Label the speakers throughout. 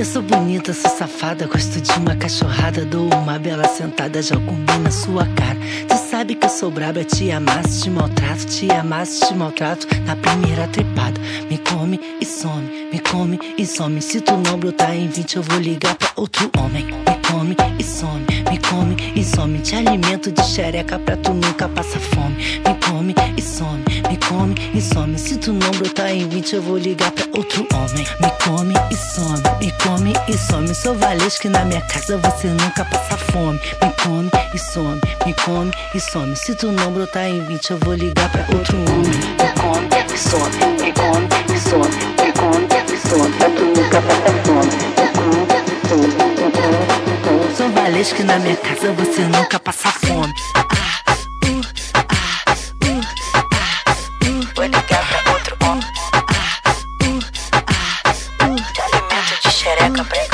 Speaker 1: Eu sou bonita, sou safada, gosto de uma cachorrada, dou uma bela sentada, já comi na sua cara. Tu sabe que eu sou braba, te amasso, te maltrato, te amasso, te maltrato na primeira trepada. Me come e some, me come e some. Se tu não brotar em 20, eu vou ligar pra outro homem. Me come e some, me come e some. Te alimento de xereca pra tu nunca passar fome. Me come e some, me come e some. Se tu não brotar em 20, eu vou ligar pra outro homem. Me come e some, me come e some. Sou Valesca, na minha casa você nunca passa fome. Me come e some, me come e some. Se tu não brotar em 20, eu vou ligar pra outro homem. Me come e some, me come e some, me come e some. Pra tu nunca passa fome. Me come e some, me come e some. Sou Valesca, na minha casa você nunca passa fome.
Speaker 2: Vou ligar pra outro homem. Te alimento de xereca pra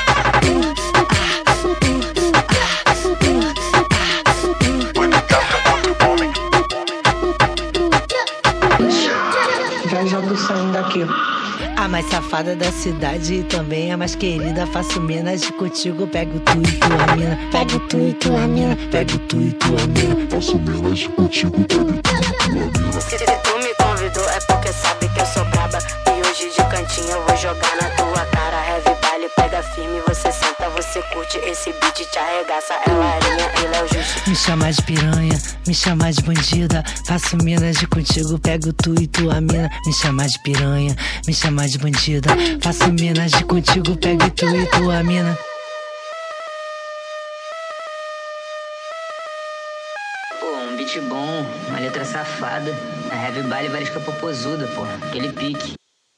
Speaker 3: Já tô saindo daqui.
Speaker 1: A mais safada da cidade e também a mais querida. Faço menas de contigo, pego tu e tua mina. Pego tu e tua mina, pego tu e tua mina.
Speaker 4: Faço menas de contigo, pego tu e tua mina.
Speaker 2: Se tu me convidou é porque sabe que eu sou braba. E hoje de cantinho eu vou jogar na tua cara. Heavy baile, pega firme, você senta, você curte. Esse beat te arregaça, é Larinha e Léo Justo.
Speaker 1: Me chama de piranha, me chama de bandida. Faço menas de contigo, pego tu e tua mina. Me chama de piranha, me chama de bandida. Faço menas de contigo, pego tu e tua mina.
Speaker 5: Pô, um beat bom, uma letra safada. A heavy baile Valesca popozuda, pô, aquele pique.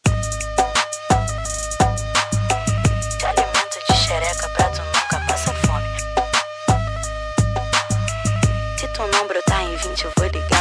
Speaker 2: Te alimento de xereca pra tu nunca passa fome. Se tu não brotar em 20, eu vou ligar